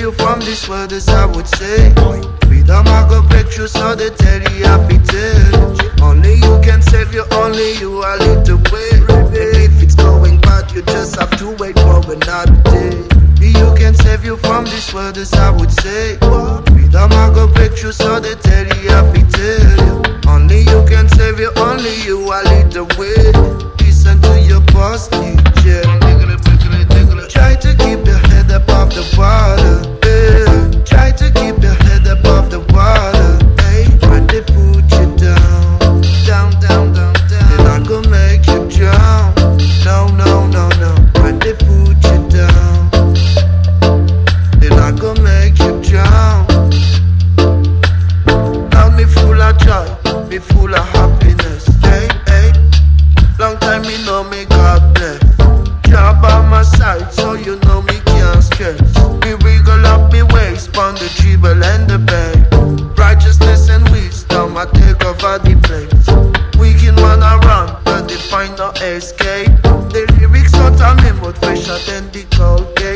you from this world, as I would say. Freedom I go break through, so they tell you happy tale. Only you can save you, only you are lead the way. And if it's going bad, you just have to wait for another day. You can save you from this world, as I would say. Freedom I go break through, so they tell you happy tale. Only you can save you, only you are lead the way. Listen to your boss, DJ. Try to keep your head above the water, yeah. Try to keep your head above the water, hey. When they put you down, down, down, down, down, they're not gonna make you drown. No, no, no, no. When they put you down, they're not gonna make you drown. Now me full of joy, me full of happiness, hey, hey. Long time me know me God bless. Job on my side, so you know me can't stress. Me wiggle up me waist, pound the dribble and the bag. Righteousness and wisdom, I take over the place. Wicked man around, but they find no escape. The lyrics out of me, but fresher than the cold case.